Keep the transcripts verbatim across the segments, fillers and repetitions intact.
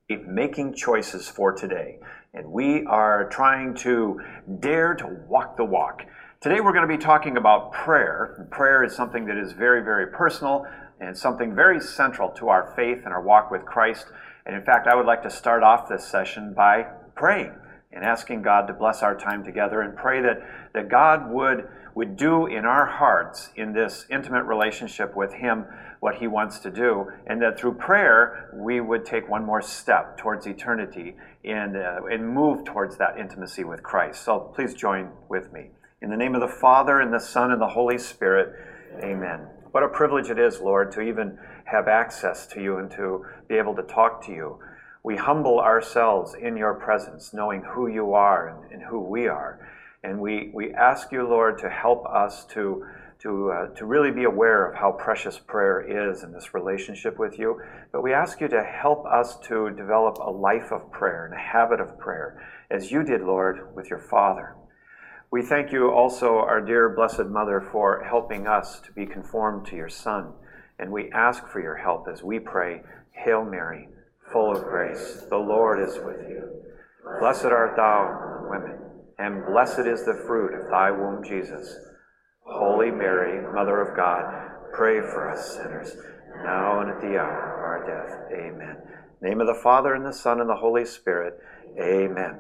making choices for today. And we are trying to dare to walk the walk. Today we're going to be talking about prayer. Prayer is something that is very, very personal and something very central to our faith and our walk with Christ. And in fact, I would like to start off this session by praying and asking God to bless our time together and pray that, that God would, would do in our hearts in this intimate relationship with Him what He wants to do, and that through prayer we would take one more step towards eternity and, uh, and move towards that intimacy with Christ. So please join with me. In the name of the Father, and the Son, and the Holy Spirit, amen. What a privilege it is, Lord, to even have access to you and to be able to talk to you. We humble ourselves in your presence, knowing who you are and, and who we are. And we, we ask you, Lord, to help us to, to, uh, to really be aware of how precious prayer is in this relationship with you. But we ask you to help us to develop a life of prayer and a habit of prayer, as you did, Lord, with your Father. We thank you also, our dear Blessed Mother, for helping us to be conformed to your Son. And we ask for your help as we pray, Hail Mary, full of grace, the Lord is with you. Blessed art thou among women, and blessed is the fruit of thy womb, Jesus. Holy Mary, Mother of God, pray for us sinners, now and at the hour of our death. Amen. In the name of the Father, and the Son, and the Holy Spirit. Amen.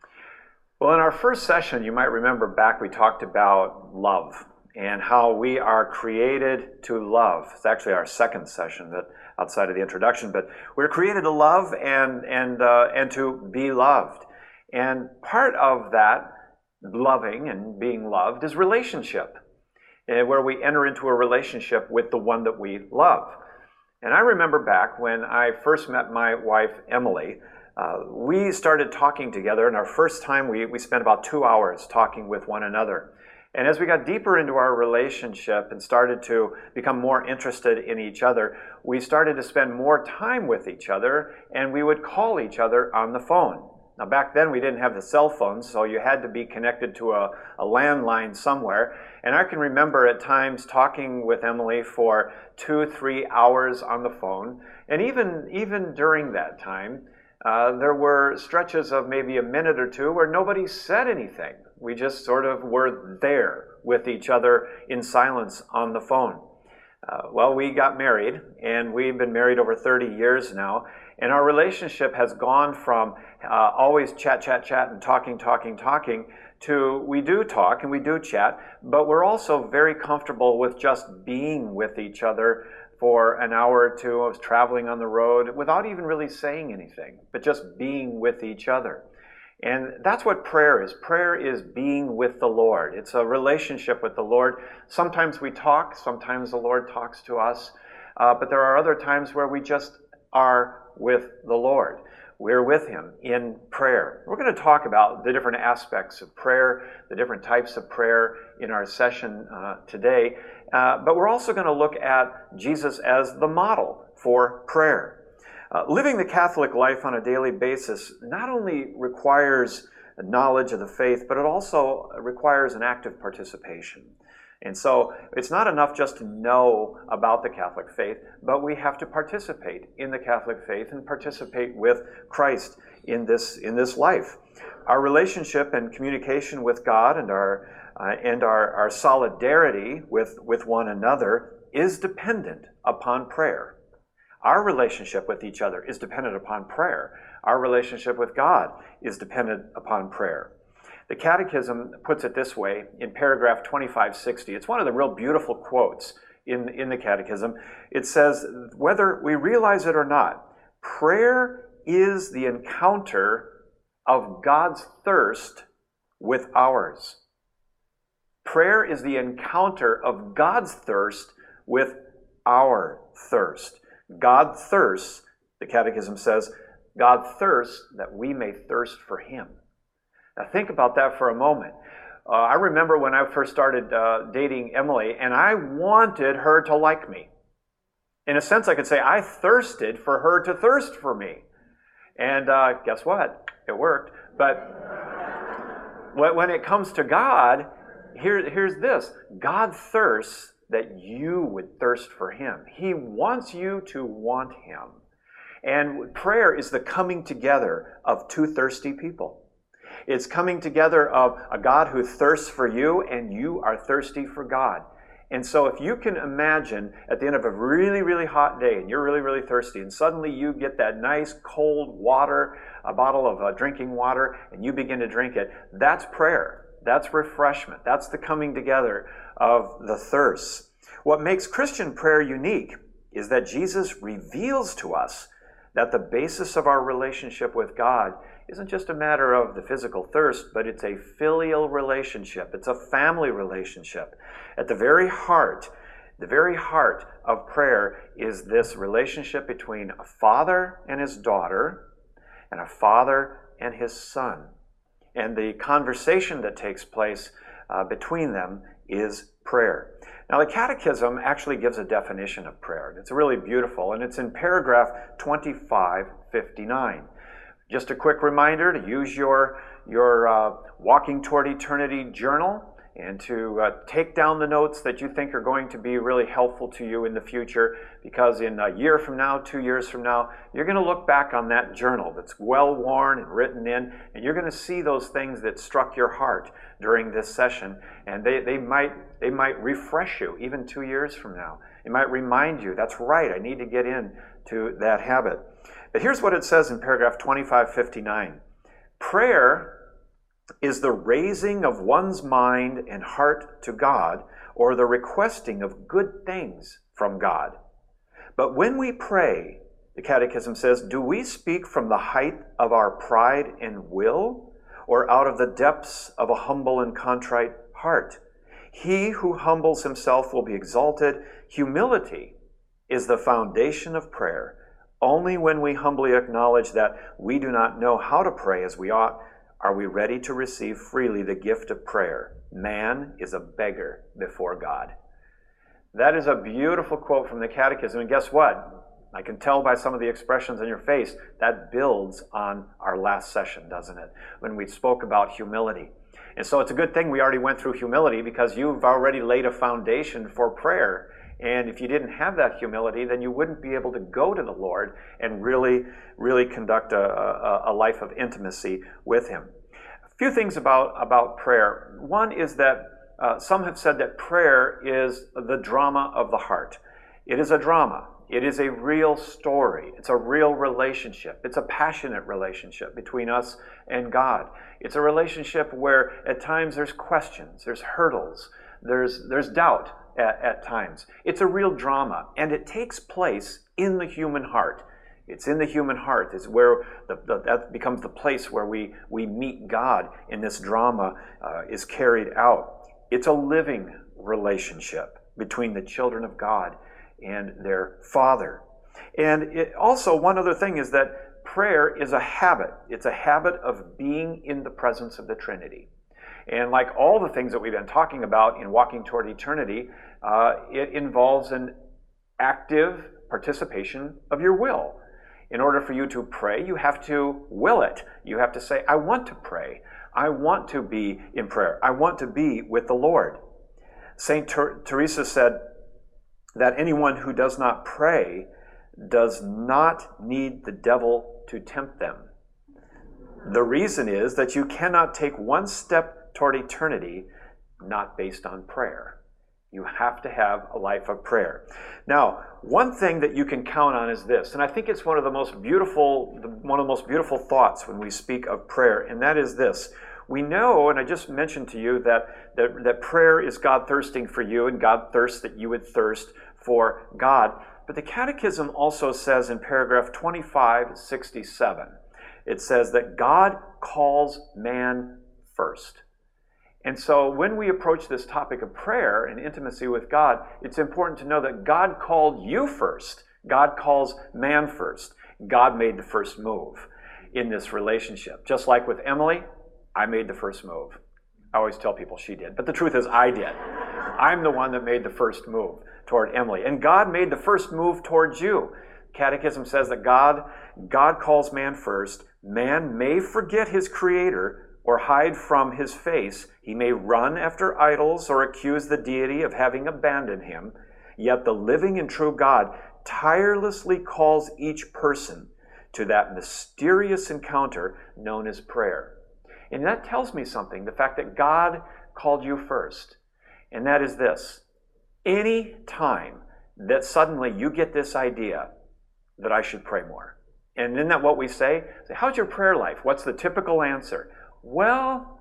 Well, in our first session, you might remember back, we talked about love and how we are created to love. It's actually our second session that outside of the introduction, but we're created to love and and uh, and to be loved. And part of that loving and being loved is relationship, where we enter into a relationship with the one that we love. And I remember back when I first met my wife, Emily, uh, we started talking together, and our first time we, we spent about two hours talking with one another. And as we got deeper into our relationship and started to become more interested in each other, we started to spend more time with each other, and we would call each other on the phone. Now, back then, we didn't have the cell phones, so you had to be connected to a, a landline somewhere. And I can remember at times talking with Emily for two, three hours on the phone. And even, even during that time, uh, there were stretches of maybe a minute or two where nobody said anything. We just sort of were there with each other in silence on the phone. Uh, well, we got married, and we've been married over thirty years now, and our relationship has gone from uh, always chat, chat, chat, and talking, talking, talking, to we do talk and we do chat, but we're also very comfortable with just being with each other for an hour or two of traveling on the road without even really saying anything, but just being with each other. And that's what prayer is. Prayer is being with the Lord. It's a relationship with the Lord. Sometimes we talk, sometimes the Lord talks to us, uh, but there are other times where we just are with the Lord. We're with Him in prayer. We're going to talk about the different aspects of prayer, the different types of prayer in our session uh, today, uh, but we're also going to look at Jesus as the model for prayer. Uh, living the Catholic life on a daily basis not only requires knowledge of the faith, but it also requires an active participation. And so it's not enough just to know about the Catholic faith, but we have to participate in the Catholic faith and participate with Christ in this in this life. Our relationship and communication with God and our uh, and our, our solidarity with, with one another is dependent upon prayer. Our relationship with each other is dependent upon prayer. Our relationship with God is dependent upon prayer. The Catechism puts it this way in paragraph twenty-five sixty. It's one of the real beautiful quotes in, in the Catechism. It says, whether we realize it or not, prayer is the encounter of God's thirst with ours. Prayer is the encounter of God's thirst with our thirst. God thirsts, the Catechism says, God thirsts that we may thirst for Him. Now think about that for a moment. Uh, I remember when I first started uh, dating Emily, and I wanted her to like me. In a sense, I could say I thirsted for her to thirst for me. And uh, guess what? It worked. But when it comes to God, here, here's this. God thirsts that you would thirst for Him. He wants you to want Him. And prayer is the coming together of two thirsty people. It's coming together of a God who thirsts for you, and you are thirsty for God. And so if you can imagine at the end of a really, really hot day, and you're really, really thirsty, and suddenly you get that nice cold water, a bottle of uh, drinking water, and you begin to drink it, that's prayer. That's refreshment. That's the coming together of the thirst. What makes Christian prayer unique is that Jesus reveals to us that the basis of our relationship with God isn't just a matter of the physical thirst, but it's a filial relationship. It's a family relationship. At the very heart, the very heart of prayer is this relationship between a father and his daughter, and a father and his son. And the conversation that takes place uh, between them is prayer. Now, the Catechism actually gives a definition of prayer. It's really beautiful, and it's in paragraph twenty-five fifty-nine. Just a quick reminder to use your, your uh, Walking Toward Eternity journal and to uh, take down the notes that you think are going to be really helpful to you in the future, because in a year from now, two years from now, you're going to look back on that journal that's well worn and written in, and you're going to see those things that struck your heart during this session, and they, they might they might refresh you even two years from now. It might remind you, that's right, I need to get into that habit. But here's what it says in paragraph twenty-five fifty-nine. Prayer is the raising of one's mind and heart to God, or the requesting of good things from God. But when we pray, the Catechism says, do we speak from the height of our pride and will, or out of the depths of a humble and contrite heart? He who humbles himself will be exalted. Humility is the foundation of prayer. Only when we humbly acknowledge that we do not know how to pray as we ought, are we ready to receive freely the gift of prayer. Man is a beggar before God. That is a beautiful quote from the Catechism. And guess what? I can tell by some of the expressions on your face, that builds on our last session, doesn't it? When we spoke about humility. And so it's a good thing we already went through humility, because you've already laid a foundation for prayer. And if you didn't have that humility, then you wouldn't be able to go to the Lord and really, really conduct a, a, a life of intimacy with Him. A few things about, about prayer. One is that uh, some have said that prayer is the drama of the heart. It is a drama. It is a real story. It's a real relationship. It's a passionate relationship between us and God. It's a relationship where at times there's questions, there's hurdles, there's, there's doubt. At, at times. It's a real drama, and it takes place in the human heart. It's in the human heart. It's where the, the, that becomes the place where we, we meet God, and this drama uh, is carried out. It's a living relationship between the children of God and their Father. And it, also, one other thing is that prayer is a habit. It's a habit of being in the presence of the Trinity. And like all the things that we've been talking about in Walking Toward Eternity, uh, it involves an active participation of your will. In order for you to pray, you have to will it. You have to say, I want to pray. I want to be in prayer. I want to be with the Lord. Saint Ter- Teresa said that anyone who does not pray does not need the devil to tempt them. The reason is that you cannot take one step toward eternity not based on prayer. You have to have a life of prayer. Now, one thing that you can count on is this, and I think it's one of the most beautiful, one of the most beautiful thoughts when we speak of prayer, and that is this. We know, and I just mentioned to you that, that, that prayer is God thirsting for you, and God thirsts that you would thirst for God. But the Catechism also says in paragraph twenty-five sixty-seven, it says that God calls man first. And so when we approach this topic of prayer and intimacy with God, it's important to know that God called you first. God calls man first. God made the first move in this relationship. Just like with Emily, I made the first move. I always tell people she did, but the truth is I did. I'm the one that made the first move toward Emily. And God made the first move towards you. Catechism says that God, God calls man first. Man may forget his Creator or hide from his face. He may run after idols or accuse the deity of having abandoned him. Yet the living and true God tirelessly calls each person to that mysterious encounter known as prayer. And that tells me something, the fact that God called you first. And that is this: any time that suddenly you get this idea that I should pray more. And isn't that what we say? Say, how's your prayer life? What's the typical answer? Well,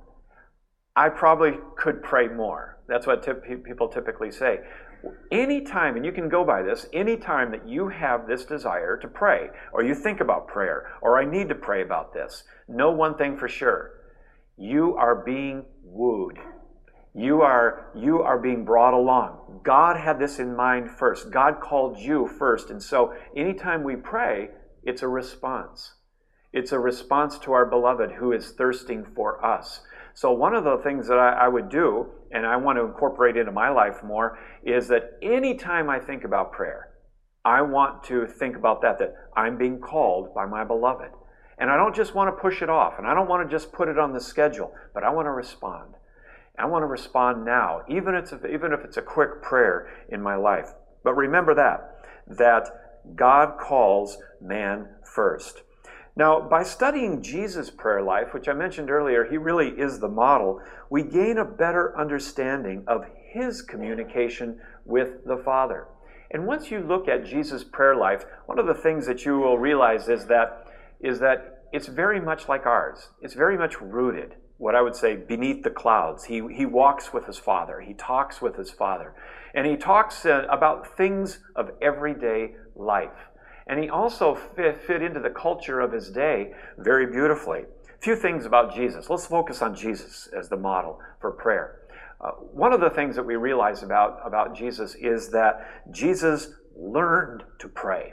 I probably could pray more. That's what tip- people typically say. Any time, and you can go by this, any time that you have this desire to pray, or you think about prayer, or I need to pray about this, know one thing for sure: you are being wooed. You are, you are being brought along. God had this in mind first. God called you first. And so anytime we pray, it's a response. It's a response to our beloved who is thirsting for us. So one of the things that I, I would do, and I want to incorporate into my life more, is that anytime I think about prayer, I want to think about that, that I'm being called by my beloved. And I don't just want to push it off, and I don't want to just put it on the schedule, but I want to respond. I want to respond now, even if it's, even if it's a quick prayer in my life. But remember that, that God calls man first. Now, by studying Jesus' prayer life, which I mentioned earlier, he really is the model, we gain a better understanding of his communication with the Father. And once you look at Jesus' prayer life, one of the things that you will realize is that, is that it's very much like ours. It's very much rooted, what I would say, beneath the clouds. He, he walks with his Father. He talks with his Father. And he talks uh, about things of everyday life. And he also fit, fit into the culture of his day very beautifully. A few things about Jesus. Let's focus on Jesus as the model for prayer. Uh, one of the things that we realize about, about Jesus is that Jesus learned to pray.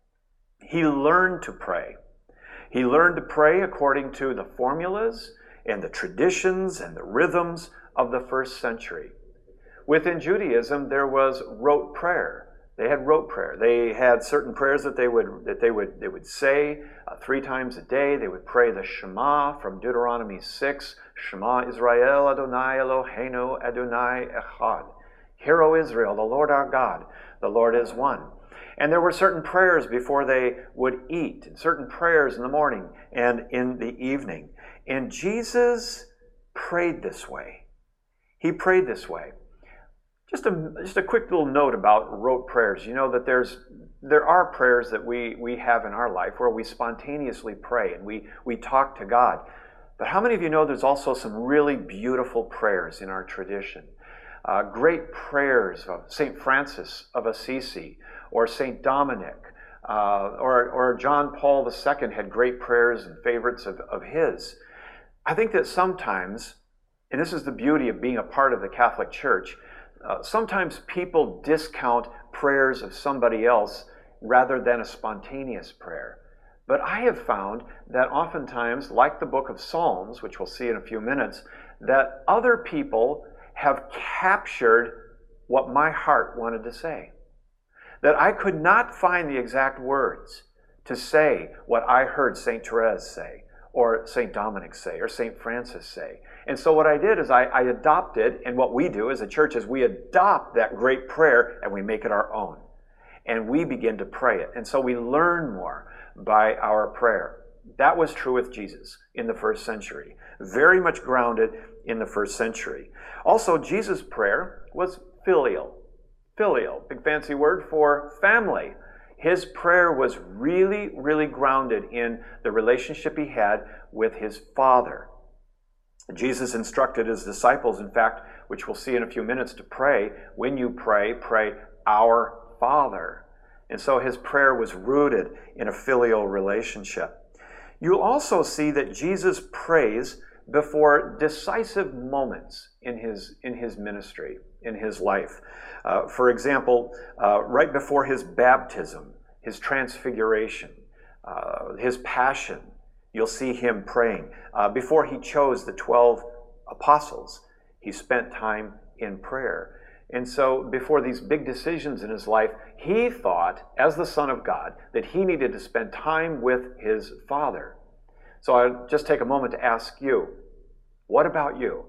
He learned to pray. He learned to pray according to the formulas and the traditions and the rhythms of the first century. Within Judaism, there was rote prayer. They had rote prayer. They had certain prayers that they would that they would they would say uh, three times a day. They would pray the Shema from Deuteronomy six. Shema Israel Adonai Eloheinu Adonai Echad. Hear, O Israel, the Lord our God, the Lord is one. And there were certain prayers before they would eat, and certain prayers in the morning and in the evening. And Jesus prayed this way. He prayed this way. Just a, just a quick little note about rote prayers. You know that there's there are prayers that we, we have in our life where we spontaneously pray and we, we talk to God. But how many of you know there's also some really beautiful prayers in our tradition? Uh, great prayers of Saint Francis of Assisi or Saint Dominic uh, or, or John Paul the Second had great prayers and favorites of, of his. I think that sometimes, and this is the beauty of being a part of the Catholic Church, Uh, sometimes people discount prayers of somebody else rather than a spontaneous prayer. But I have found that oftentimes, like the book of Psalms, which we'll see in a few minutes, that other people have captured what my heart wanted to say. That I could not find the exact words to say what I heard Saint Therese say, or Saint Dominic say, or Saint Francis say. And so what I did is I, I adopted, and what we do as a church is we adopt that great prayer and we make it our own. And we begin to pray it. And so we learn more by our prayer. That was true with Jesus in the first century. Very much grounded in the first century. Also, Jesus' prayer was filial. Filial, big fancy word for family. His prayer was really, really grounded in the relationship he had with his Father. Jesus instructed his disciples, in fact, which we'll see in a few minutes, to pray. When you pray, pray, Our Father. And so his prayer was rooted in a filial relationship. You'll also see that Jesus prays before decisive moments in his, in his ministry, in his life. Uh, for example, uh, right before his baptism, his transfiguration, uh, his passion, you'll see him praying. Uh, before he chose the twelve apostles, he spent time in prayer. And so before these big decisions in his life, he thought, as the Son of God, that he needed to spend time with his Father. So I'll just take a moment to ask you, what about you?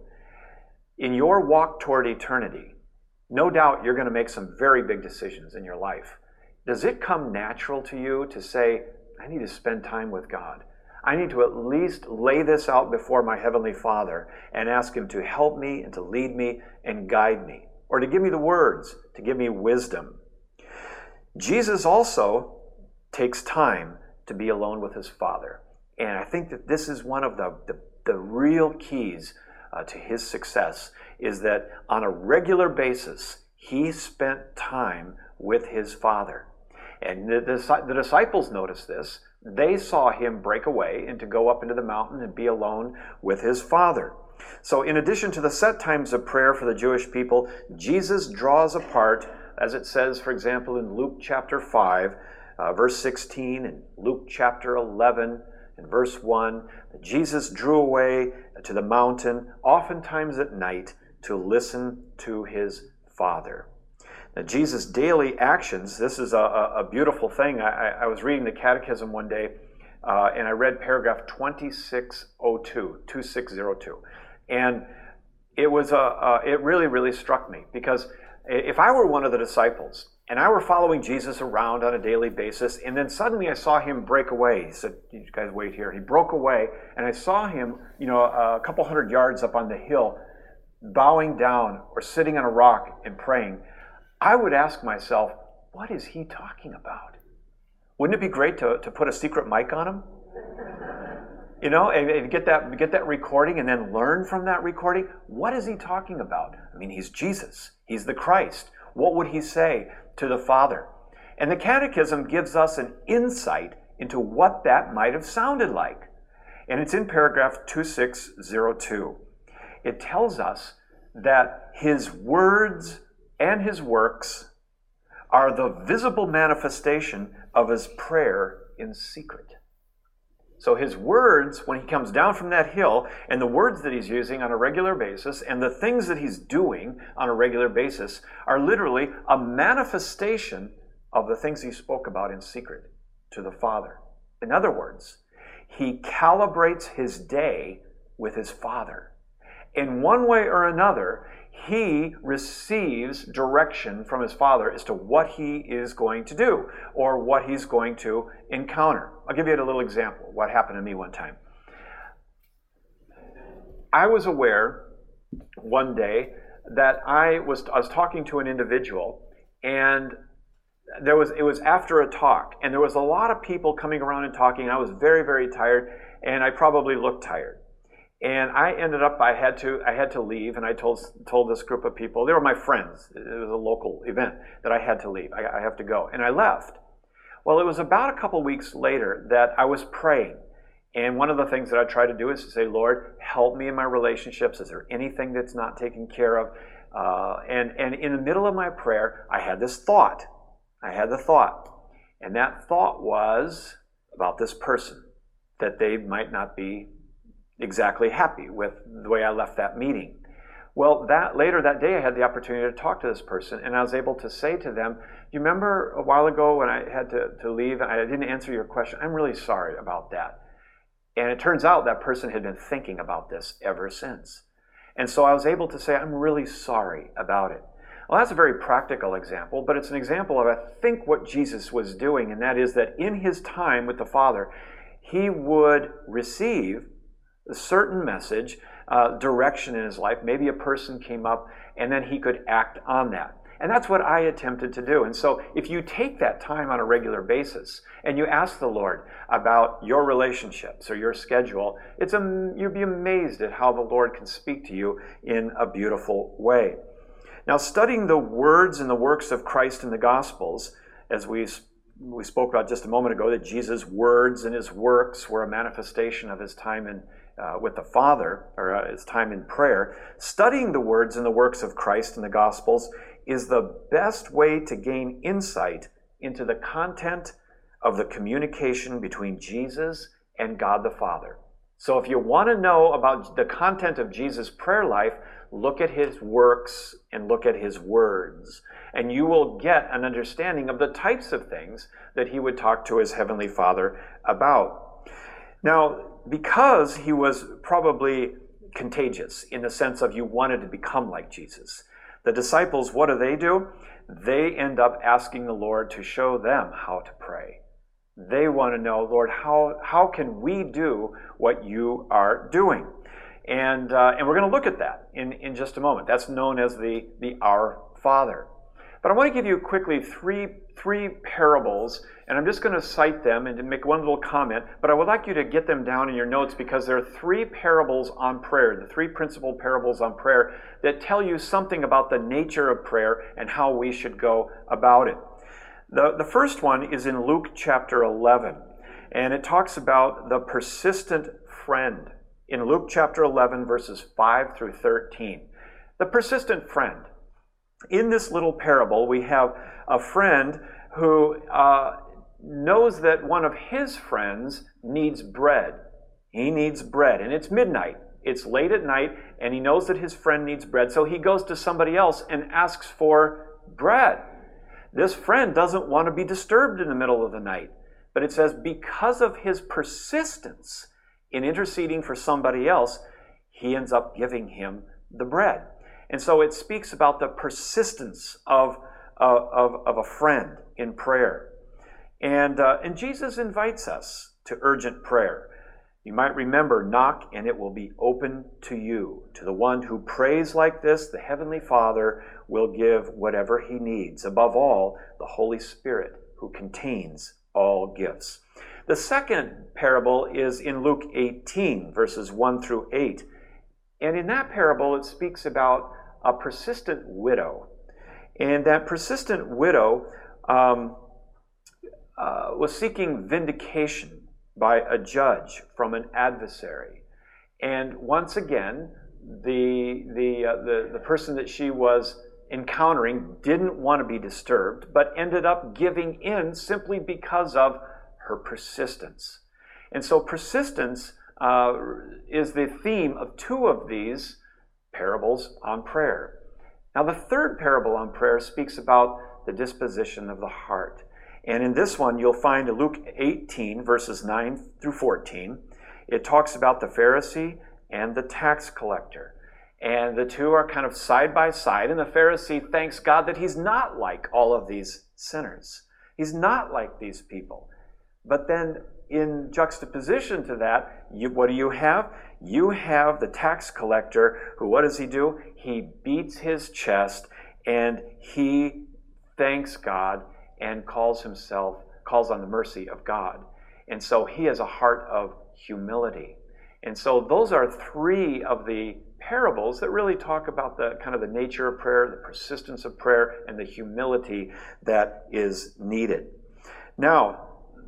In your walk toward eternity, no doubt you're going to make some very big decisions in your life. does it come natural to you to say, I need to spend time with God? I need to at least lay this out before my Heavenly Father and ask Him to help me and to lead me and guide me, or to give me the words, to give me wisdom. Jesus also takes time to be alone with His Father. And I think that this is one of the, the, the real keys uh, to His success, is that on a regular basis, He spent time with His Father. And the, the, the disciples noticed this. They saw Him break away and to go up into the mountain and be alone with His Father. So in addition to the set times of prayer for the Jewish people, Jesus draws apart, as it says, for example, in Luke chapter five, uh, verse sixteen, and Luke chapter eleven, and verse one, Jesus drew away to the mountain, oftentimes at night, to listen to His Father. Now, Jesus' daily actions, this is a, a beautiful thing. I, I was reading the Catechism one day, uh, and I read paragraph twenty-six oh two, twenty-six oh two. And it was a, uh, it really, really struck me, because if I were one of the disciples, and I were following Jesus around on a daily basis, and then suddenly I saw Him break away. He said, you guys wait here. He broke away, and I saw Him, you know, a couple hundred yards up on the hill, bowing down or sitting on a rock and praying. I would ask myself, what is he talking about? Wouldn't it be great to, to put a secret mic on him? You know, and, and get that get that recording and then learn from that recording. What is he talking about? I mean, he's Jesus. He's the Christ. What would he say to the Father? And the Catechism gives us an insight into what that might have sounded like. And it's in paragraph twenty-six oh two. It tells us that His words and His works are the visible manifestation of His prayer in secret. So His words, when He comes down from that hill, and the words that He's using on a regular basis, and the things that He's doing on a regular basis, are literally a manifestation of the things He spoke about in secret to the Father. In other words, He calibrates His day with His Father. In one way or another, He receives direction from His Father as to what He is going to do or what He's going to encounter. I'll give you a little example of what happened to me one time. I was aware one day that I was I was talking to an individual, and there was it was after a talk, and there was a lot of people coming around and talking. And I was very, very tired, and I probably looked tired. And I ended up, I had to I had to leave, and I told told this group of people, they were my friends, it was a local event, that I had to leave, I, I have to go. And I left. Well, it was about a couple weeks later that I was praying. And one of the things that I try to do is to say, Lord, help me in my relationships. Is there anything that's not taken care of? Uh, and, and in the middle of my prayer, I had this thought. I had the thought. And that thought was about this person, that they might not be exactly happy with the way I left that meeting. Well, that later that day, I had the opportunity to talk to this person, and I was able to say to them, you remember a while ago when I had to, to leave and I didn't answer your question? I'm really sorry about that. And it turns out that person had been thinking about this ever since. And so I was able to say, I'm really sorry about it. Well, that's a very practical example, but it's an example of, I think, what Jesus was doing, and that is that in His time with the Father, He would receive a certain message, uh, direction in His life. Maybe a person came up, and then He could act on that. And that's what I attempted to do. And so if you take that time on a regular basis and you ask the Lord about your relationships or your schedule, it's a, you'd be amazed at how the Lord can speak to you in a beautiful way. Now, studying the words and the works of Christ in the Gospels, as we we spoke about just a moment ago, that Jesus' words and His works were a manifestation of His time in Uh, with the Father, or uh, his time in prayer, studying the words and the works of Christ in the Gospels is the best way to gain insight into the content of the communication between Jesus and God the Father. So if you want to know about the content of Jesus' prayer life, look at His works and look at His words, and you will get an understanding of the types of things that He would talk to His Heavenly Father about. Now, because He was probably contagious in the sense of you wanted to become like Jesus, the disciples, what do they do? they end up asking the Lord to show them how to pray. They want to know, Lord, how, how can we do what you are doing? And, uh, and we're going to look at that in, in just a moment. That's known as the, the Our Father. But I want to give you quickly three, three parables, and I'm just going to cite them and make one little comment, but I would like you to get them down in your notes because there are three parables on prayer, the three principal parables on prayer that tell you something about the nature of prayer and how we should go about it. The, the first one is in Luke chapter eleven, and it talks about the persistent friend. In Luke chapter eleven, verses five through thirteen. The persistent friend. In this little parable, we have a friend who uh, knows that one of his friends needs bread. He needs bread, and it's midnight. It's late at night, and he knows that his friend needs bread, so he goes to somebody else and asks for bread. This friend doesn't want to be disturbed in the middle of the night, but it says because of his persistence in interceding for somebody else, he ends up giving him the bread. And so it speaks about the persistence of, uh, of, of a friend in prayer. And, uh, and Jesus invites us to urgent prayer. You might remember, knock and it will be open to you. To the one who prays like this, the Heavenly Father will give whatever he needs. Above all, the Holy Spirit who contains all gifts. The second parable is in Luke eighteen, verses one through eight. And in that parable, it speaks about a persistent widow. And that persistent widow um, uh, was seeking vindication by a judge from an adversary. And once again, the, the, uh, the, the person that she was encountering didn't want to be disturbed, but ended up giving in simply because of her persistence. And so persistence uh, is the theme of two of these parables on prayer. Now the third parable on prayer speaks about the disposition of the heart. And in this one, you'll find in Luke eighteen, verses nine through fourteen, it talks about the Pharisee and the tax collector. And the two are kind of side by side, and the Pharisee thanks God that he's not like all of these sinners. He's not like these people. But then in juxtaposition to that, you, what do you have? You have the tax collector who, what does he do? He beats his chest and he thanks God and calls himself, calls on the mercy of God. And so he has a heart of humility. And so those are three of the parables that really talk about the kind of the nature of prayer, the persistence of prayer, and the humility that is needed. Now,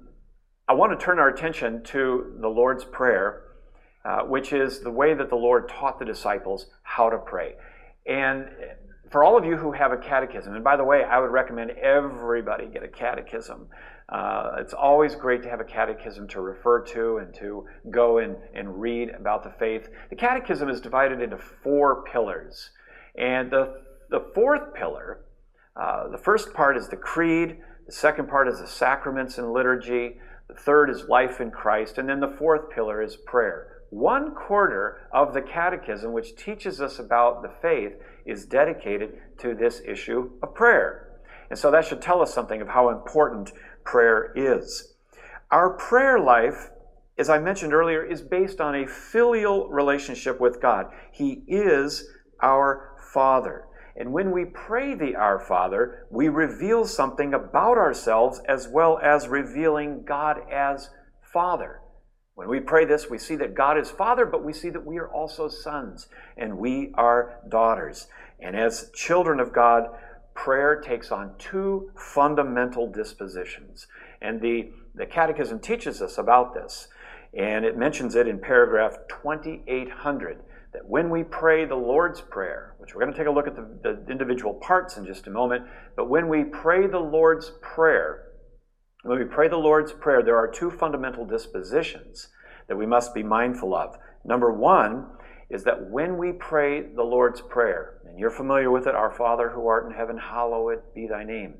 I want to turn our attention to the Lord's Prayer, uh, which is the way that the Lord taught the disciples how to pray. And for all of you who have a catechism, and by the way, I would recommend everybody get a catechism. Uh, it's always great to have a catechism to refer to and to go and, and read about the faith. The catechism is divided into four pillars. And the, the fourth pillar, uh, the first part is the creed, the second part is the sacraments and liturgy, the third is life in Christ, and then the fourth pillar is prayer. One quarter of the catechism, which teaches us about the faith, is dedicated to this issue of prayer. And so that should tell us something of how important prayer is. Our prayer life, as I mentioned earlier, is based on a filial relationship with God. He is our Father. And when we pray the Our Father, we reveal something about ourselves as well as revealing God as Father. When we pray this, we see that God is Father, but we see that we are also sons and we are daughters. And as children of God, prayer takes on two fundamental dispositions. And the, the Catechism teaches us about this. And it mentions it in paragraph twenty-eight hundred, that when we pray the Lord's Prayer, which we're going to take a look at the, the individual parts in just a moment, but when we pray the Lord's Prayer, when we pray the Lord's Prayer, there are two fundamental dispositions that we must be mindful of. Number one is that when we pray the Lord's Prayer, and you're familiar with it, Our Father who art in heaven, hallowed be thy name.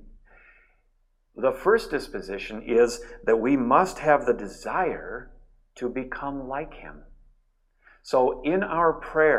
The first disposition is that we must have the desire to become like him. So in our prayer,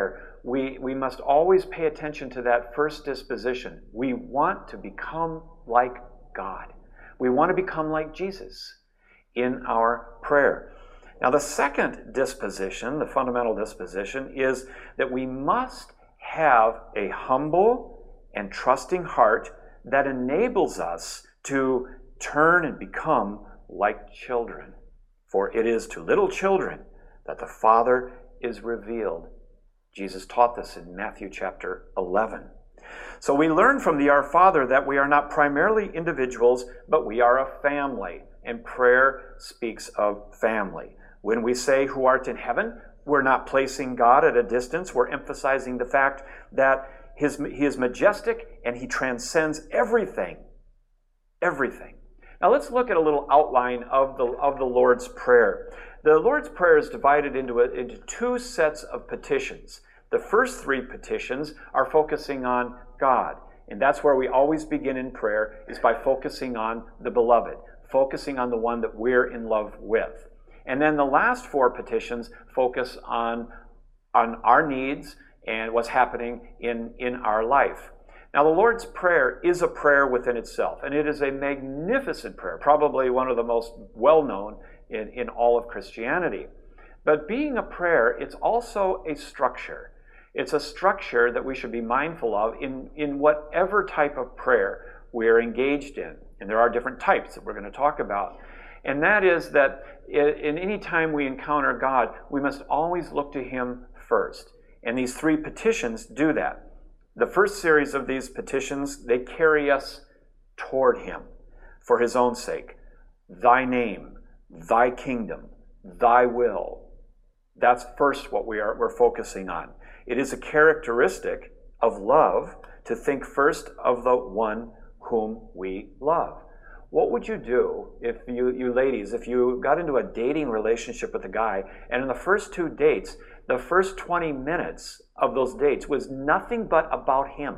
we, we must always pay attention to that first disposition. We want to become like God. We want to become like Jesus in our prayer. Now, the second disposition, the fundamental disposition, is that we must have a humble and trusting heart that enables us to turn and become like children. For it is to little children that the Father is revealed. Jesus taught this in Matthew chapter eleven. So we learn from the Our Father that we are not primarily individuals, but we are a family. And prayer speaks of family. When we say, "Who art in heaven," we're not placing God at a distance. We're emphasizing the fact that his, He is majestic and He transcends everything. Everything. Now let's look at a little outline of the, of the Lord's Prayer. The Lord's Prayer is divided into, a, into two sets of petitions. The first three petitions are focusing on God. And that's where we always begin in prayer, is by focusing on the beloved, focusing on the one that we're in love with. And then the last four petitions focus on, on our needs and what's happening in, in our life. Now, the Lord's Prayer is a prayer within itself, and it is a magnificent prayer, probably one of the most well-known in, in all of Christianity. But being a prayer, it's also a structure. It's a structure that we should be mindful of in, in whatever type of prayer we're engaged in. And there are different types that we're going to talk about. And that is that in any time we encounter God, we must always look to Him first. And these three petitions do that. The first series of these petitions, they carry us toward Him for His own sake. Thy name, Thy kingdom, Thy will. That's first what we are, we're focusing on. It is a characteristic of love to think first of the one whom we love. What would you do if you, you ladies, if you got into a dating relationship with a guy, and in the first two dates, the first twenty minutes of those dates was nothing but about him?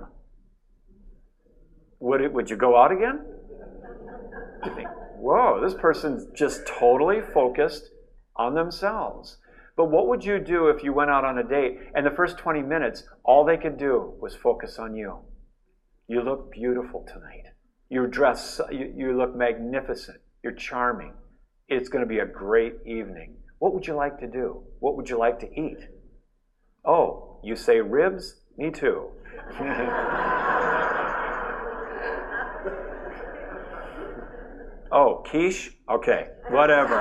Would it, would you go out again? You think, whoa, this person's just totally focused on themselves. But what would you do if you went out on a date and the first twenty minutes, all they could do was focus on you? You look beautiful tonight. You're dressed, you, you look magnificent. You're charming. It's going to be a great evening. What would you like to do? What would you like to eat? Oh, you say ribs? Me too. Oh, quiche? Okay, whatever.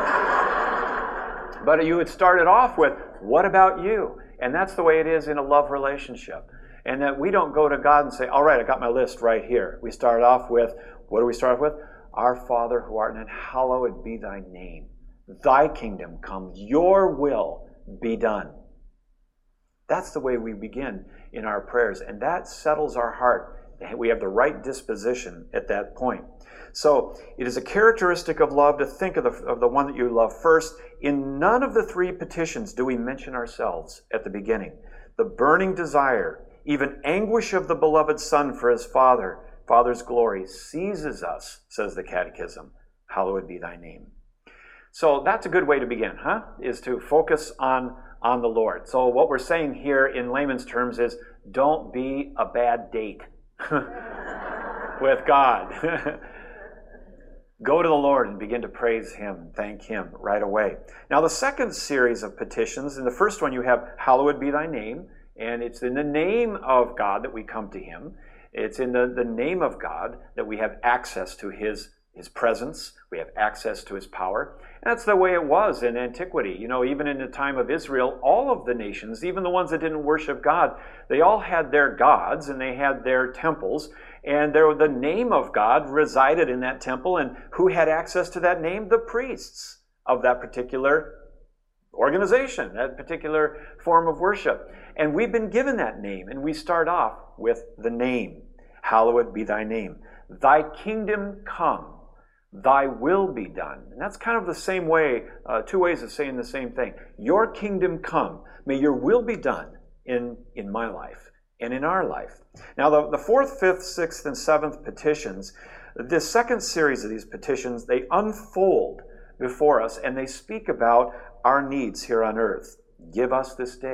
But you would start it off with, what about you? And that's the way it is in a love relationship. And that we don't go to God and say, all right, I got my list right here. We start off with, what do we start off with? Our Father who art in heaven, hallowed be thy name. Thy kingdom come, your will be done. That's the way we begin in our prayers. And that settles our heart. We have the right disposition at that point. So it is a characteristic of love to think of the, of the one that you love first. In none of the three petitions do we mention ourselves at the beginning. The burning desire, even anguish of the beloved Son for his Father, Father's glory, seizes us, says the Catechism. Hallowed be thy name. So that's a good way to begin, huh? Is to focus on, on the Lord. So what we're saying here in layman's terms is, don't be a bad date with God. Go to the Lord and begin to praise Him, thank Him right away. Now the second series of petitions, in the first one you have, hallowed be thy name, and it's in the name of God that we come to Him. It's in the, the name of God that we have access to His, His presence, we have access to His power. And that's the way it was in antiquity. You know, even in the time of Israel, all of the nations, even the ones that didn't worship God, they all had their gods and they had their temples. And there, the name of God resided in that temple. And who had access to that name? The priests of that particular organization, that particular form of worship. And we've been given that name. And we start off with the name. Hallowed be thy name. Thy kingdom come. Thy will be done. And that's kind of the same way, uh, two ways of saying the same thing. Your kingdom come. May your will be done in, in my life and in our life. Now, the, the fourth, fifth, sixth, and seventh petitions, this second series of these petitions, they unfold before us and they speak about our needs here on earth. Give us this day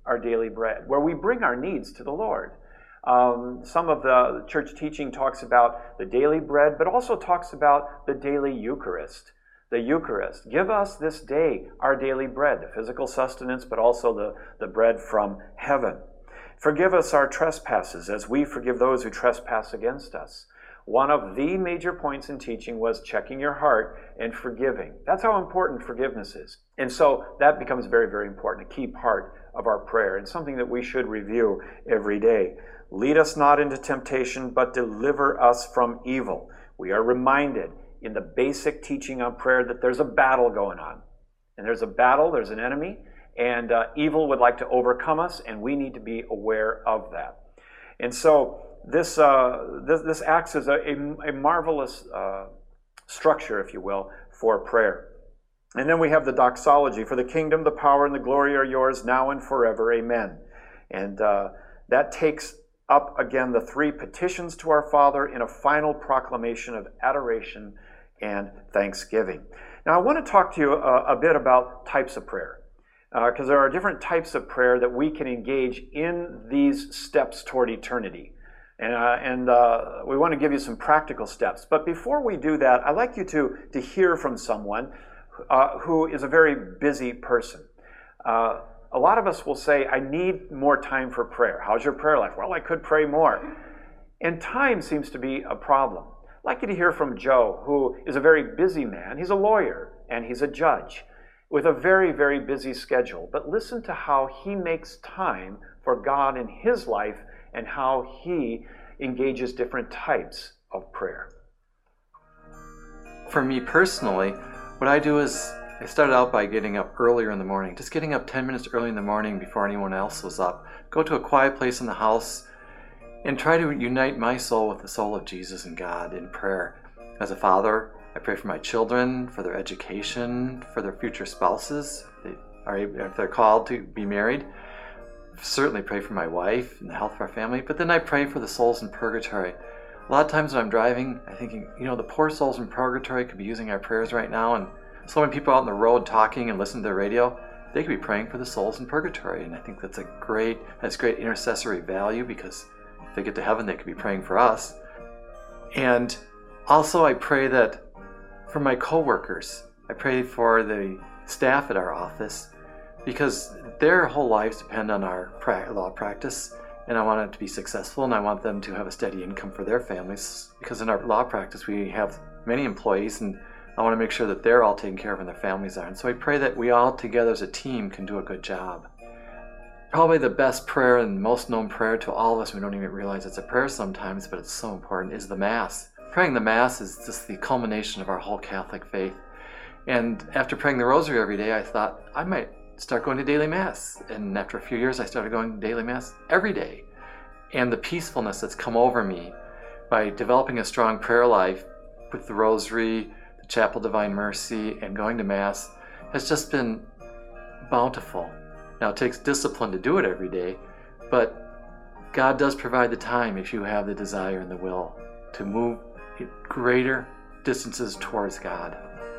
our daily bread, where we bring our needs to the Lord. Um, some of the church teaching talks about the daily bread, but also talks about the daily Eucharist. The Eucharist. Give us this day our daily bread, the physical sustenance, but also the, the bread from heaven. Forgive us our trespasses as we forgive those who trespass against us. One of the major points in teaching was checking your heart and forgiving. That's how important forgiveness is. And so that becomes very, very important, a key part of our prayer and something that we should review every day. Lead us not into temptation, but deliver us from evil. We are reminded in the basic teaching on prayer that there's a battle going on. And there's a battle, there's an enemy, and uh, evil would like to overcome us, and we need to be aware of that. And so this uh, this, this acts as a, a, a marvelous uh, structure, if you will, for prayer. And then we have the doxology. For the kingdom, the power, and the glory are yours now and forever. Amen. And uh, that takes up again the three petitions to our Father in a final proclamation of adoration and thanksgiving. Now, I want to talk to you a, a bit about types of prayer, because uh, there are different types of prayer that we can engage in these steps toward eternity. And, uh, and uh, we want to give you some practical steps. But before we do that, I'd like you to, to hear from someone uh, who is a very busy person. Uh, A lot of us will say, I need more time for prayer. How's your prayer life? Well, I could pray more. And time seems to be a problem. I'd like you to hear from Joe, who is a very busy man. He's a lawyer and he's a judge with a very, very busy schedule. But listen to how he makes time for God in his life and how he engages different types of prayer. For me personally, what I do is I started out by getting up earlier in the morning, just getting up ten minutes early in the morning before anyone else was up. Go to a quiet place in the house and try to unite my soul with the soul of Jesus and God in prayer. As a father, I pray for my children, for their education, for their future spouses, if, they are, if they're called to be married. Certainly pray for my wife and the health of our family, but then I pray for the souls in purgatory. A lot of times when I'm driving, I'm thinking, you know, the poor souls in purgatory could be using our prayers right now, and so many people out on the road talking and listening to the radio, they could be praying for the souls in purgatory. And I think that's a great, that's great intercessory value, because if they get to heaven, they could be praying for us. And also I pray that for my coworkers, I pray for the staff at our office, because their whole lives depend on our law practice, and I want it to be successful, and I want them to have a steady income for their families, because in our law practice we have many employees, and I want to make sure that they're all taken care of and their families are. And so I pray that we all together as a team can do a good job. Probably the best prayer and most known prayer to all of us, we don't even realize it's a prayer sometimes, but it's so important, is the Mass. Praying the Mass is just the culmination of our whole Catholic faith. And after praying the Rosary every day, I thought I might start going to daily Mass. And after a few years, I started going to daily Mass every day. And the peacefulness that's come over me by developing a strong prayer life with the Rosary, Chapel Divine Mercy, and going to Mass has just been bountiful. Now, it takes discipline to do it every day, but God does provide the time if you have the desire and the will to move greater distances towards God.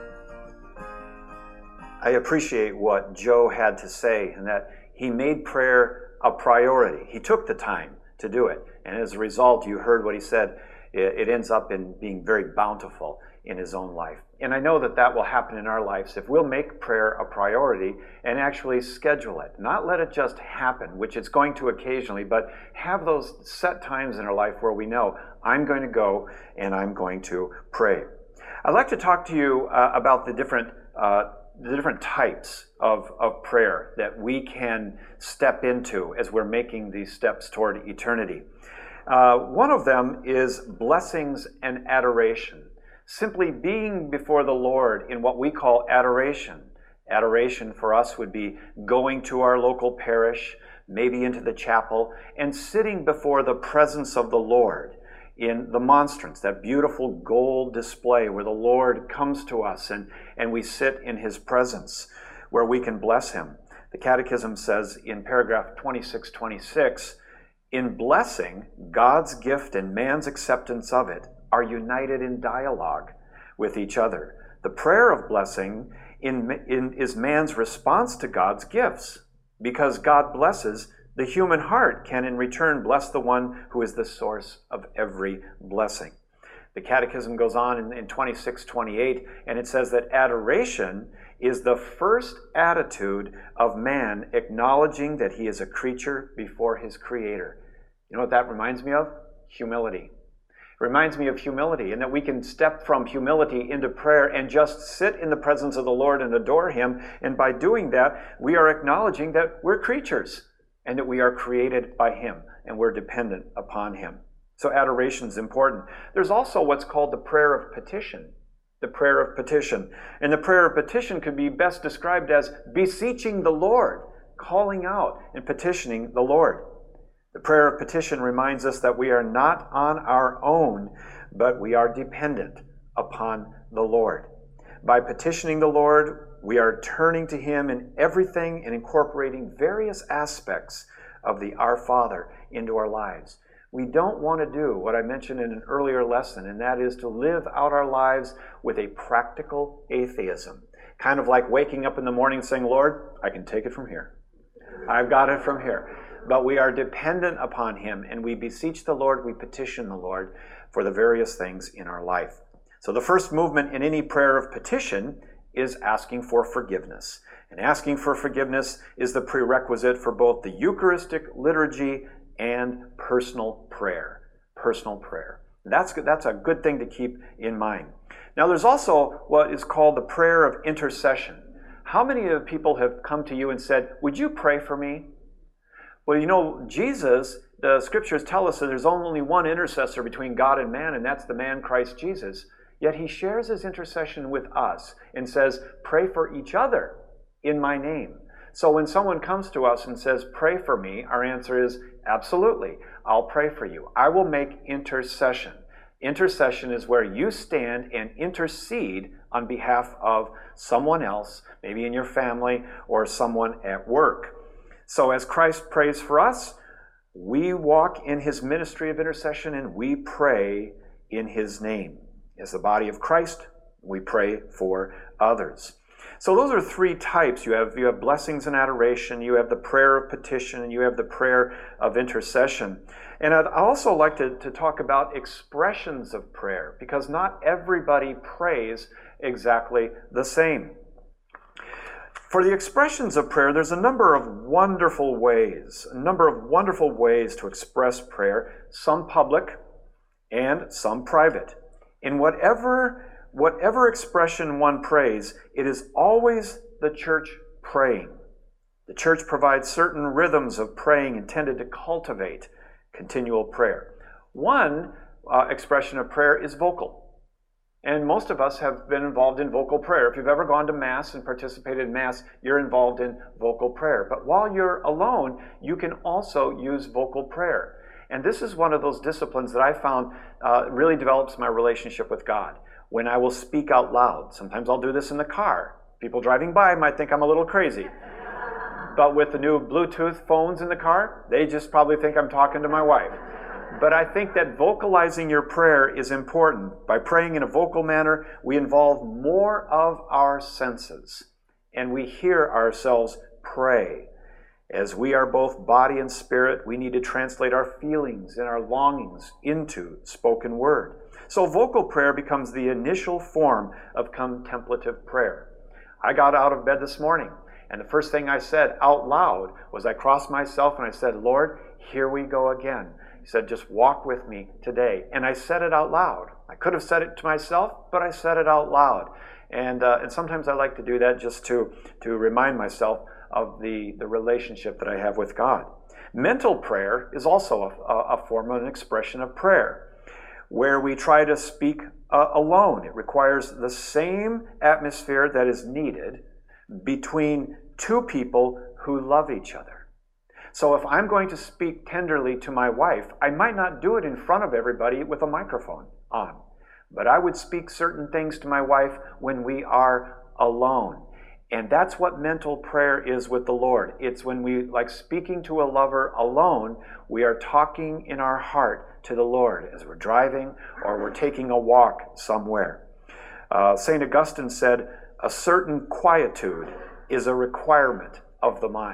I appreciate what Joe had to say, and that he made prayer a priority. He took the time to do it, and as a result, you heard what he said, it ends up in being very bountiful in his own life. And I know that that will happen in our lives if we'll make prayer a priority and actually schedule it. Not let it just happen, which it's going to occasionally, but have those set times in our life where we know, I'm going to go and I'm going to pray. I'd like to talk to you uh, about the different uh, the different types of, of prayer that we can step into as we're making these steps toward eternity. Uh, one of them is blessings and adoration. Simply being before the Lord in what we call adoration. Adoration for us would be going to our local parish, maybe into the chapel, and sitting before the presence of the Lord in the monstrance, that beautiful gold display where the Lord comes to us and, and we sit in his presence, where we can bless him. The Catechism says in paragraph twenty-six twenty-six, in blessing, God's gift and man's acceptance of it are united in dialogue with each other. The prayer of blessing in, in, is man's response to God's gifts. Because God blesses, the human heart can in return bless the one who is the source of every blessing. The Catechism goes on in, in twenty-six twenty-eight, and it says that adoration is the first attitude of man acknowledging that he is a creature before his Creator. You know what that reminds me of? Humility. It reminds me of humility, and that we can step from humility into prayer and just sit in the presence of the Lord and adore Him. And by doing that, we are acknowledging that we're creatures and that we are created by Him and we're dependent upon Him. So adoration is important. There's also what's called the prayer of petition. The prayer of petition. And the prayer of petition could be best described as beseeching the Lord, calling out and petitioning the Lord. The prayer of petition reminds us that we are not on our own, but we are dependent upon the Lord. By petitioning the Lord, we are turning to Him in everything and incorporating various aspects of the Our Father into our lives. We don't want to do what I mentioned in an earlier lesson, and that is to live out our lives with a practical atheism. Kind of like waking up in the morning saying, Lord, I can take it from here. I've got it from here. But we are dependent upon Him, and we beseech the Lord, we petition the Lord for the various things in our life. So the first movement in any prayer of petition is asking for forgiveness. And asking for forgiveness is the prerequisite for both the Eucharistic liturgy and personal prayer. Personal prayer. That's good. That's a good thing to keep in mind. Now there's also what is called the prayer of intercession. How many of people have come to you and said, would you pray for me? Well, you know, Jesus, the Scriptures tell us that there's only one intercessor between God and man, and that's the man Christ Jesus. Yet He shares His intercession with us and says, pray for each other in my name. So when someone comes to us and says, pray for me, our answer is, absolutely, I'll pray for you. I will make intercession. Intercession is where you stand and intercede on behalf of someone else, maybe in your family or someone at work. So as Christ prays for us, we walk in His ministry of intercession and we pray in His name. As the body of Christ, we pray for others. So those are three types. You have, you have blessings and adoration, you have the prayer of petition, and you have the prayer of intercession. And I'd also like to, to talk about expressions of prayer, because not everybody prays exactly the same. For the expressions of prayer, there's a number of wonderful ways, a number of wonderful ways to express prayer, some public and some private. In whatever, whatever expression one prays, it is always the church praying. The church provides certain rhythms of praying intended to cultivate continual prayer. One uh, expression of prayer is vocal. And most of us have been involved in vocal prayer. If you've ever gone to Mass and participated in Mass, you're involved in vocal prayer. But while you're alone, you can also use vocal prayer. And this is one of those disciplines that I found uh, really develops my relationship with God. When I will speak out loud. Sometimes I'll do this in the car. People driving by might think I'm a little crazy. But with the new Bluetooth phones in the car, they just probably think I'm talking to my wife. But I think that vocalizing your prayer is important. By praying in a vocal manner, we involve more of our senses, and we hear ourselves pray. As we are both body and spirit, we need to translate our feelings and our longings into spoken word. So vocal prayer becomes the initial form of contemplative prayer. I got out of bed this morning, and the first thing I said out loud was I crossed myself and I said, Lord, here we go again. He said, just walk with me today. And I said it out loud. I could have said it to myself, but I said it out loud. And uh, and sometimes I like to do that just to, to remind myself of the, the relationship that I have with God. Mental prayer is also a, a form of an expression of prayer, where we try to speak uh, alone. It requires the same atmosphere that is needed between two people who love each other. So if I'm going to speak tenderly to my wife, I might not do it in front of everybody with a microphone on. But I would speak certain things to my wife when we are alone. And that's what mental prayer is with the Lord. It's when we, like speaking to a lover alone, we are talking in our heart to the Lord as we're driving or we're taking a walk somewhere. Uh, Saint Augustine said, a certain quietude is a requirement of the mind.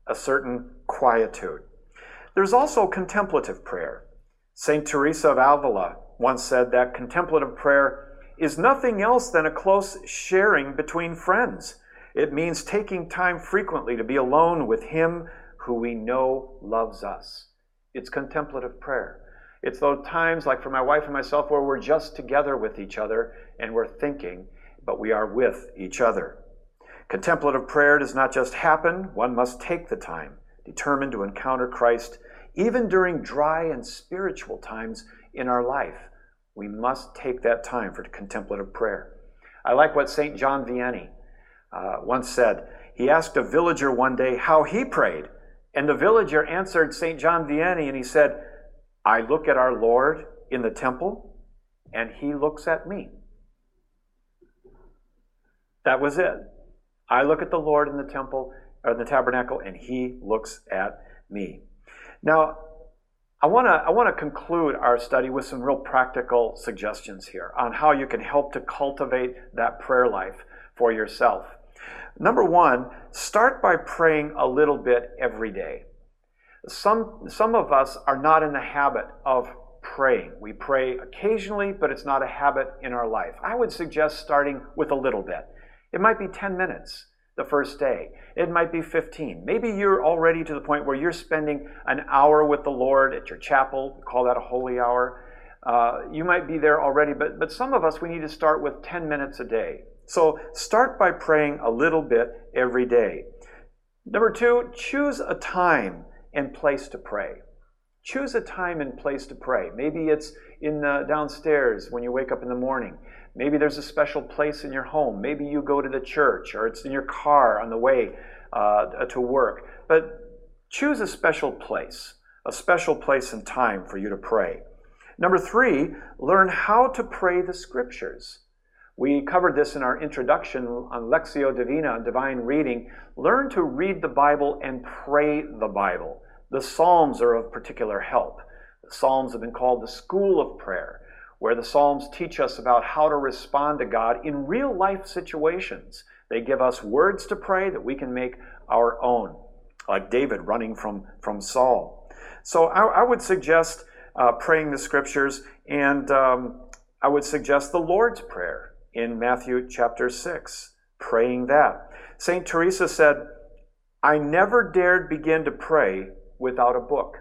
a certain quietude. There's also contemplative prayer. Saint Teresa of Avila once said that contemplative prayer is nothing else than a close sharing between friends. It means taking time frequently to be alone with Him who we know loves us. It's contemplative prayer. It's those times, like for my wife and myself, where we're just together with each other and we're thinking, but we are with each other. Contemplative prayer does not just happen. One must take the time, determined to encounter Christ, even during dry and spiritual times in our life. We must take that time for contemplative prayer. I like what Saint John Vianney uh, once said. He asked a villager one day how he prayed, and the villager answered Saint John Vianney, and he said, "I look at our Lord in the temple, and He looks at me." That was it. I look at the Lord in the temple, or in the tabernacle, and He looks at me. Now, I want to I want to conclude our study with some real practical suggestions here on how you can help to cultivate that prayer life for yourself. Number one, start by praying a little bit every day. Some, some of us are not in the habit of praying. We pray occasionally, but it's not a habit in our life. I would suggest starting with a little bit. It might be ten minutes the first day. It might be fifteen. Maybe you're already to the point where you're spending an hour with the Lord at your chapel. We call that a holy hour. Uh, you might be there already, but, but some of us, we need to start with ten minutes a day. So start by praying a little bit every day. Number two, choose a time and place to pray. Choose a time and place to pray. Maybe it's in the downstairs when you wake up in the morning. Maybe there's a special place in your home. Maybe you go to the church, or it's in your car on the way uh, to work. But choose a special place, a special place and time for you to pray. Number three, learn how to pray the Scriptures. We covered this in our introduction on Lectio Divina, divine reading. Learn to read the Bible and pray the Bible. The Psalms are of particular help. The Psalms have been called the school of prayer, where the Psalms teach us about how to respond to God in real life situations. They give us words to pray that we can make our own, like David running from, from Saul. So I, I would suggest uh, praying the Scriptures, and um, I would suggest the Lord's Prayer in Matthew chapter six, praying that. Saint Teresa said, "I never dared begin to pray without a book."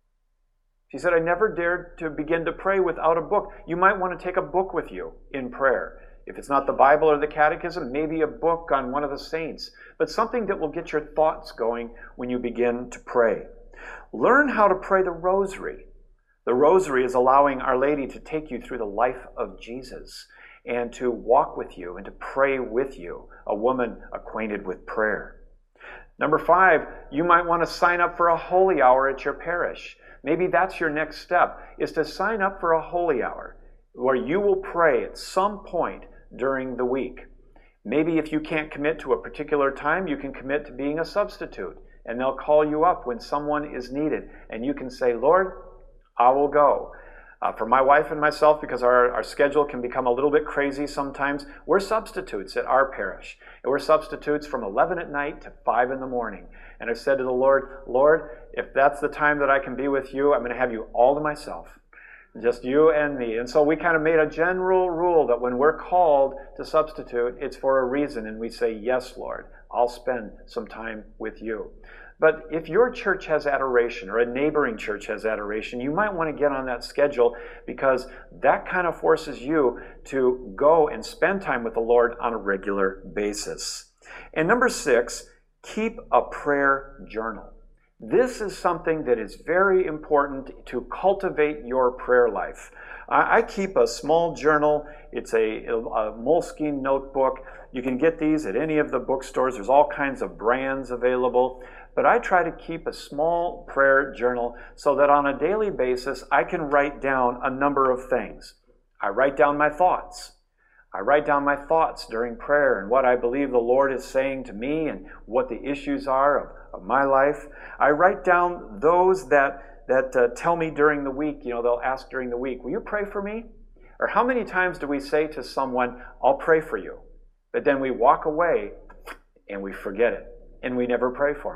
She said, I never dared to begin to pray without a book. You might want to take a book with you in prayer. If it's not the Bible or the Catechism, maybe a book on one of the saints, but something that will get your thoughts going when you begin to pray. Learn how to pray the Rosary. The Rosary is allowing Our Lady to take you through the life of Jesus and to walk with you and to pray with you, a woman acquainted with prayer. Number five, you might want to sign up for a holy hour at your parish. Maybe that's your next step, is to sign up for a holy hour where you will pray at some point during the week. Maybe if you can't commit to a particular time, you can commit to being a substitute, and they'll call you up when someone is needed, and you can say, Lord, I will go. Uh, for my wife and myself, because our, our schedule can become a little bit crazy sometimes, we're substitutes at our parish. And we're substitutes from eleven at night to five in the morning. And I've said to the Lord, Lord, if that's the time that I can be with you, I'm going to have you all to myself. Just you and me. And so we kind of made a general rule that when we're called to substitute, it's for a reason. And we say, yes, Lord, I'll spend some time with you. But if your church has adoration or a neighboring church has adoration, you might want to get on that schedule, because that kind of forces you to go and spend time with the Lord on a regular basis. And number six, keep a prayer journal. This is something that is very important to cultivate your prayer life. I keep a small journal. It's a, a Moleskine notebook. You can get these at any of the bookstores. There's all kinds of brands available. But I try to keep a small prayer journal so that on a daily basis I can write down a number of things. I write down my thoughts. I write down my thoughts during prayer and what I believe the Lord is saying to me and what the issues are of, of my life. I write down those that, that uh, tell me during the week, you know, they'll ask during the week, will you pray for me? Or how many times do we say to someone, I'll pray for you, but then we walk away and we forget it and we never pray for them?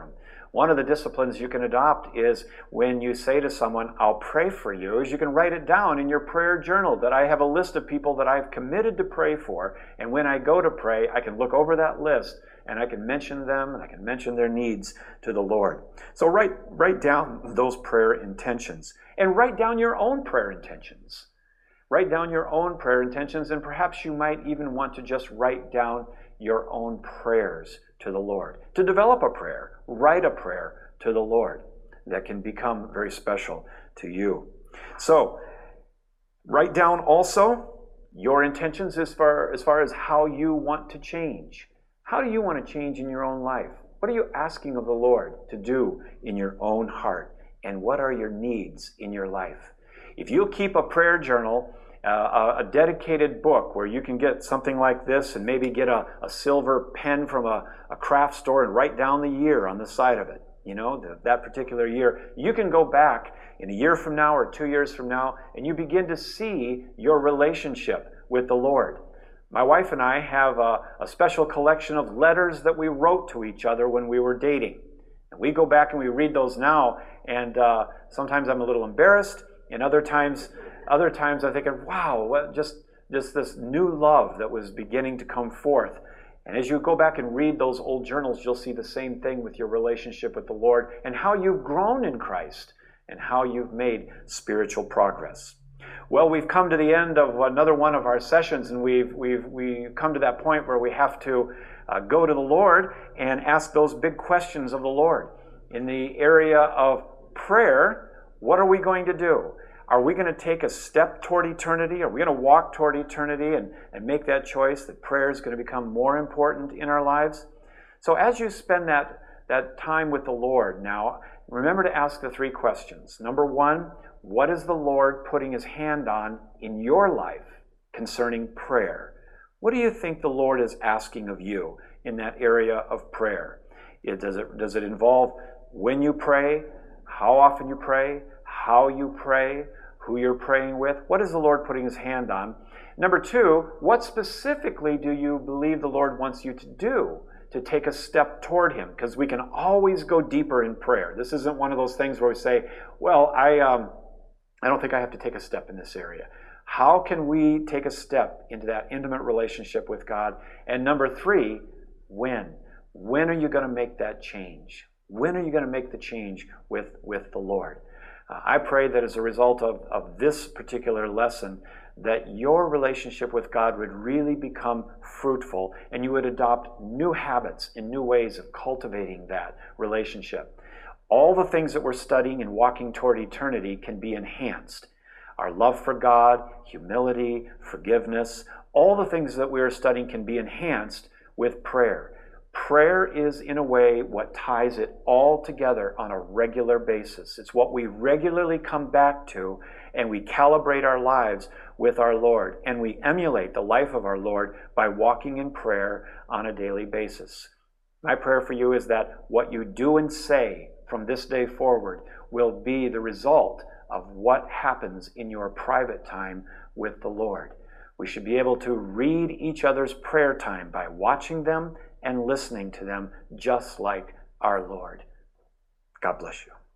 One of the disciplines you can adopt is when you say to someone, I'll pray for you, is you can write it down in your prayer journal that I have a list of people that I've committed to pray for, and when I go to pray, I can look over that list and I can mention them and I can mention their needs to the Lord. So write, write down those prayer intentions and write down your own prayer intentions. Write down your own prayer intentions, and perhaps you might even want to just write down your own prayers to the Lord. To develop a prayer, write a prayer to the Lord that can become very special to you. So, write down also your intentions as far, as far as how you want to change. How do you want to change in your own life? What are you asking of the Lord to do in your own heart? And what are your needs in your life? If you'll keep a prayer journal, uh, a dedicated book where you can get something like this and maybe get a, a silver pen from a, a craft store and write down the year on the side of it, you know, the, that particular year, you can go back in a year from now or two years from now and you begin to see your relationship with the Lord. My wife and I have a, a special collection of letters that we wrote to each other when we were dating. And we go back and we read those now, and uh, sometimes I'm a little embarrassed, and other times, other times I'm thinking, wow, what, just, just this new love that was beginning to come forth. And as you go back and read those old journals, you'll see the same thing with your relationship with the Lord and how you've grown in Christ and how you've made spiritual progress. Well, we've come to the end of another one of our sessions, and we've we've we've come to that point where we have to uh, go to the Lord and ask those big questions of the Lord. In the area of prayer, what are we going to do? Are we going to take a step toward eternity? Are we going to walk toward eternity and, and make that choice that prayer is going to become more important in our lives? So as you spend that, that time with the Lord now, remember to ask the three questions. Number one, what is the Lord putting His hand on in your life concerning prayer? What do you think the Lord is asking of you in that area of prayer? It, does it, does it involve when you pray, how often you pray, how you pray, who you're praying with? What is the Lord putting His hand on? Number two, what specifically do you believe the Lord wants you to do to take a step toward Him? Because we can always go deeper in prayer. This isn't one of those things where we say, well, I... Um, I don't think I have to take a step in this area. How can we take a step into that intimate relationship with God? And number three, when? When are you going to make that change? When are you going to make the change with, with the Lord? Uh, I pray that as a result of, of this particular lesson, that your relationship with God would really become fruitful and you would adopt new habits and new ways of cultivating that relationship. All the things that we're studying and walking toward eternity can be enhanced. Our love for God, humility, forgiveness, all the things that we are studying can be enhanced with prayer. Prayer is, in a way, what ties it all together on a regular basis. It's what we regularly come back to, and we calibrate our lives with our Lord, and we emulate the life of our Lord by walking in prayer on a daily basis. My prayer for you is that what you do and say from this day forward will be the result of what happens in your private time with the Lord. We should be able to read each other's prayer time by watching them and listening to them just like our Lord. God bless you.